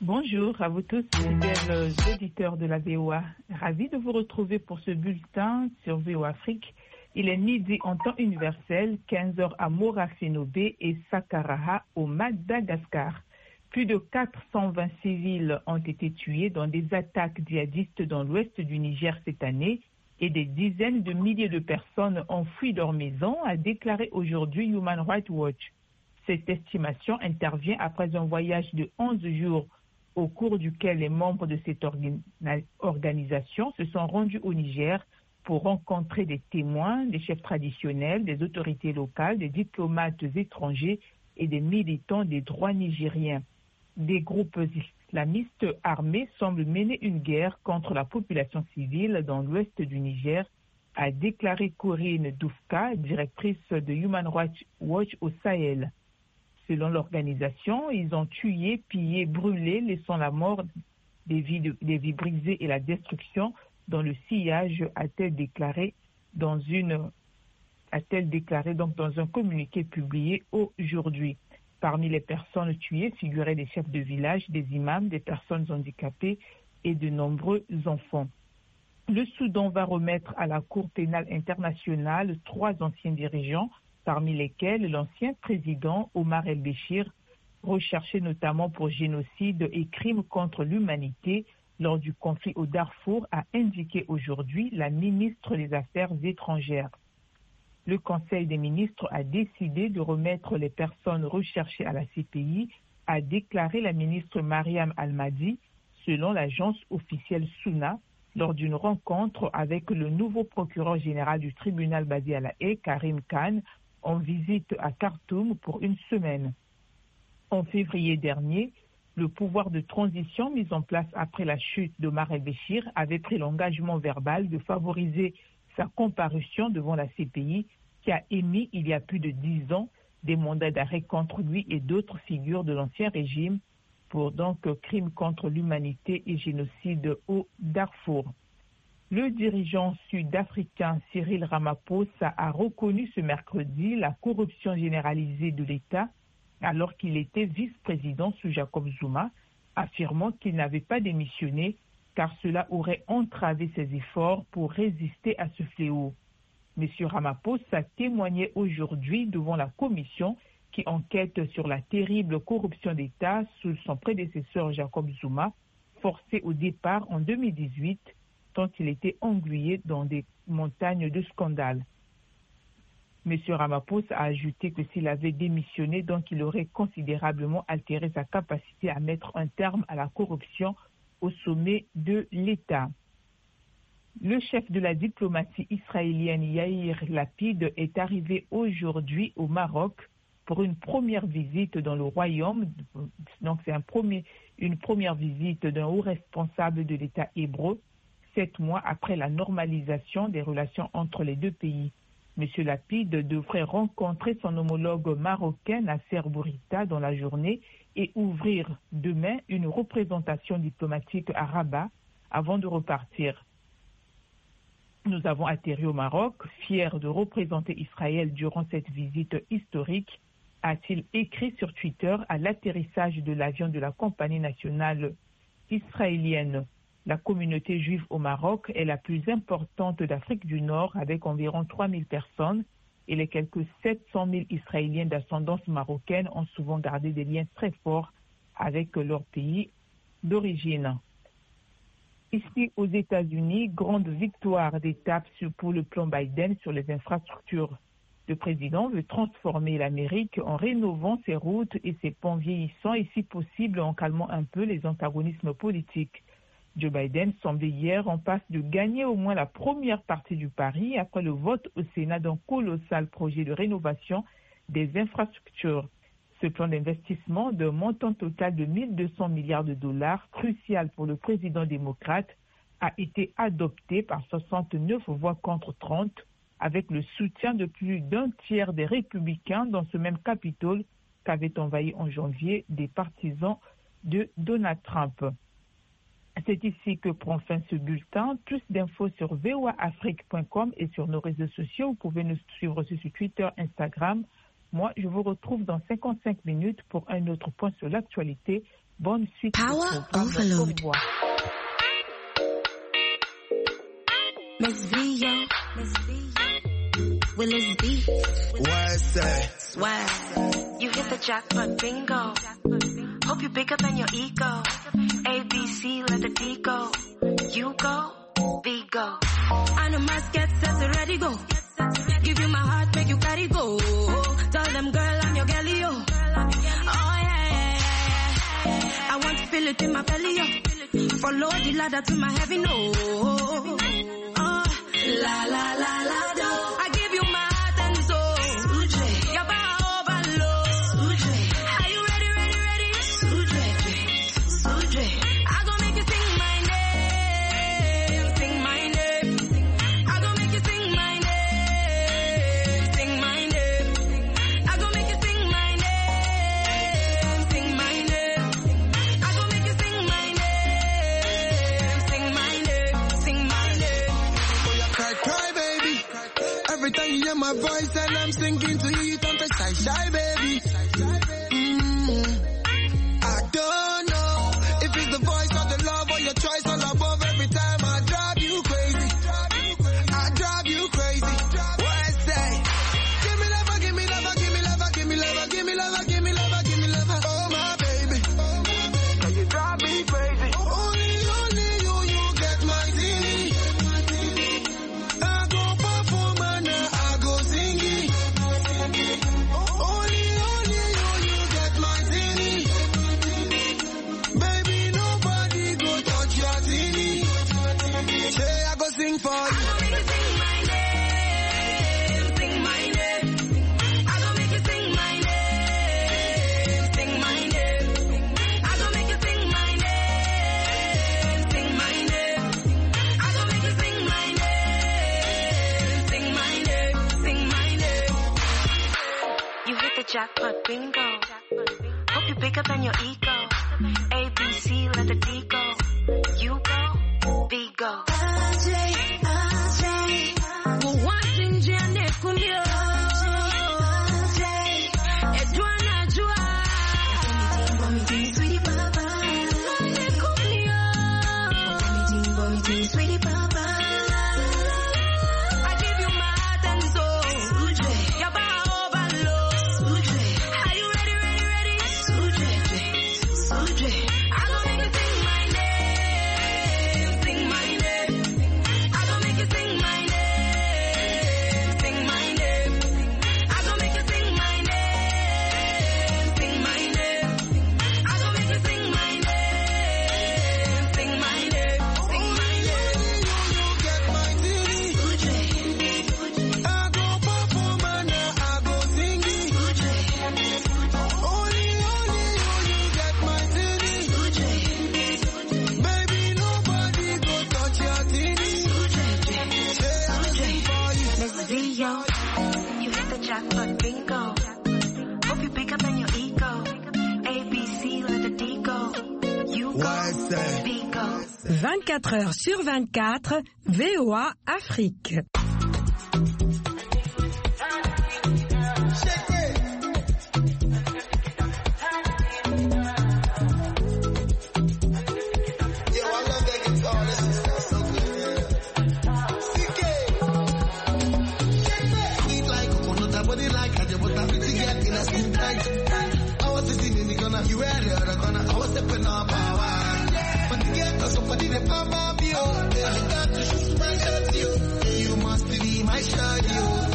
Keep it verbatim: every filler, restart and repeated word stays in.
Bonjour à vous tous, fidèles auditeurs de la V O A. Ravi de vous retrouver pour ce bulletin sur V O A Afrique. Il est midi en temps universel, quinze heures à Morafenobe et Sakaraha au Madagascar. Plus de quatre cent vingt civils ont été tués dans des attaques djihadistes dans l'ouest du Niger cette année et des dizaines de milliers de personnes ont fui leur maison, a déclaré aujourd'hui Human Rights Watch. Cette estimation intervient après un voyage de onze jours au cours duquel les membres de cette organisation se sont rendus au Niger pour rencontrer des témoins, des chefs traditionnels, des autorités locales, des diplomates étrangers et des militants des droits nigériens. Des groupes islamistes armés semblent mener une guerre contre la population civile dans l'ouest du Niger, a déclaré Corinne Doufka, directrice de Human Rights Watch au Sahel. Selon l'organisation, ils ont tué, pillé, brûlé, laissant la mort des vies, de, des vies brisées et la destruction dans le sillage, a-t-elle déclaré dans une, a-t-elle déclaré donc dans un communiqué publié aujourd'hui. Parmi les personnes tuées figuraient des chefs de village, des imams, des personnes handicapées et de nombreux enfants. Le Soudan va remettre à la Cour pénale internationale trois anciens dirigeants, parmi lesquels l'ancien président Omar el-Béchir, recherché notamment pour génocide et crimes contre l'humanité lors du conflit au Darfour, a indiqué aujourd'hui la ministre des Affaires étrangères. Le Conseil des ministres a décidé de remettre les personnes recherchées à la C P I, a déclaré la ministre Mariam Al-Mahdi, selon l'agence officielle SUNA, lors d'une rencontre avec le nouveau procureur général du tribunal basé à La Haye, Karim Khan, en visite à Khartoum pour une semaine. En février dernier, le pouvoir de transition mis en place après la chute d'Omar el-Béchir avait pris l'engagement verbal de favoriser sa comparution devant la C P I, qui a émis il y a plus de dix ans des mandats d'arrêt contre lui et d'autres figures de l'ancien régime pour donc crimes contre l'humanité et génocide au Darfour. Le dirigeant sud-africain Cyril Ramaphosa a reconnu ce mercredi la corruption généralisée de l'État alors qu'il était vice-président sous Jacob Zuma, affirmant qu'il n'avait pas démissionné car cela aurait entravé ses efforts pour résister à ce fléau. M. Ramaphosa témoignait aujourd'hui devant la commission qui enquête sur la terrible corruption d'État sous son prédécesseur Jacob Zuma, forcé au départ en deux mille dix-huit, tant il était englué dans des montagnes de scandales. M. Ramaphosa a ajouté que s'il avait démissionné, donc il aurait considérablement altéré sa capacité à mettre un terme à la corruption au sommet de l'État. Le chef de la diplomatie israélienne Yair Lapid est arrivé aujourd'hui au Maroc pour une première visite dans le royaume. Donc c'est un premier, une première visite d'un haut responsable de l'État hébreu, sept mois après la normalisation des relations entre les deux pays. M. Lapid devrait rencontrer son homologue marocain Nasser Bourita dans la journée et ouvrir demain une représentation diplomatique à Rabat avant de repartir. Nous avons atterri au Maroc, fiers de représenter Israël durant cette visite historique, a-t-il écrit sur Twitter à l'atterrissage de l'avion de la compagnie nationale israélienne. La communauté juive au Maroc est la plus importante d'Afrique du Nord avec environ trois mille personnes et les quelques sept cent mille Israéliens d'ascendance marocaine ont souvent gardé des liens très forts avec leur pays d'origine. Ici aux États-Unis, grande victoire d'étape pour le plan Biden sur les infrastructures. Le président veut transformer l'Amérique en rénovant ses routes et ses ponts vieillissants et si possible en calmant un peu les antagonismes politiques. Joe Biden semblait hier en passe de gagner au moins la première partie du pari après le vote au Sénat d'un colossal projet de rénovation des infrastructures. Ce plan d'investissement d'un montant total de mille deux cents milliards de dollars, crucial pour le président démocrate, a été adopté par soixante-neuf voix contre trente, avec le soutien de plus d'un tiers des républicains dans ce même Capitole qu'avaient envahi en janvier des partisans de Donald Trump. C'est ici que prend fin ce bulletin. Plus d'infos sur v o a afrique point com et sur nos réseaux sociaux. Vous pouvez nous suivre aussi sur Twitter, Instagram. Moi, je vous retrouve dans cinquante-cinq minutes pour un autre point sur l'actualité Bonne suite. Power overload. Miss V, yo. Miss V. Willis B. What's that? Swag. You hit the jackpot bingo. Hope you're bigger than your ego. A, B, C, let the D go. You go, B go. I know my get set ready go. Give you my heart, make you carry go. Tell them girl I'm your girlie, yo. Oh yeah, yeah, yeah. I want to feel it in my belly, yo. Follow the ladder to my heavy no. Oh, la la la la do. I give you my heart and soul. Suje, your power overload. Suje, are you ready, ready, ready? Suje, Suje, I gon' make you sing my name, sing my name. I gon' make you sing my name, sing my name. I gon' make you sing my name, sing my name. I gon' make you sing my name, sing my name, sing my name. Oh, you cry, cry, baby. Every time you hear my voice and I'm singing to you, you don't be shy, shy, baby. Mm-hmm. I don't know if it's the voice or the love or your choice all above. Every time I drive you crazy, I drive you crazy. What I say? Give me love, give me love, give me love, give me love, give me love, give me love, give me love. Oh my baby, now you drive me crazy. Only, only you, you get my zini. I go perform and I go singing. Only, only you, you get my zini. Baby, nobody go touch your zini. Say I go sing for you. I gon' make you sing my name, sing my name. I gon' make you sing my name, sing my name. I gon' make you sing my name, sing my name. I gon' make you sing my name, sing my name, sing my name. You hit the jackpot bingo. Hope you're bigger than your ego. A, B, C, let the D go. You go, B go. Sweetie Papa, I give you my heart and soul. Your power overload. Are you ready, ready, ready? I gon' make you sing my name, sing my name. I gon' make you sing my name, sing my name. I gon' make you sing my name, sing my name. I gon' make you sing my name, sing my name, sing my name. You get my zini. I go perform and I go singing. Only, only you, you get my zini. Baby, nobody go touch your zini. Say I sing for you. Miss V, yo. You hit the jackpot bingo. Hope you're bigger than your ego. A, B, C, let the D go. You What's go, that? B go. vingt-quatre heures sur vingt-quatre, V O A Afrique. Shake it. Yo, I love that guitar. This is sounds so good. C K. Eat like coconut, body like Ajabota. Pretty girl in a skin tight. I was sitting in the corner, you were the other corner. I was stepping up power. But the girl got somebody that pop up you. I got to shoot my shot you. You must be my shot you.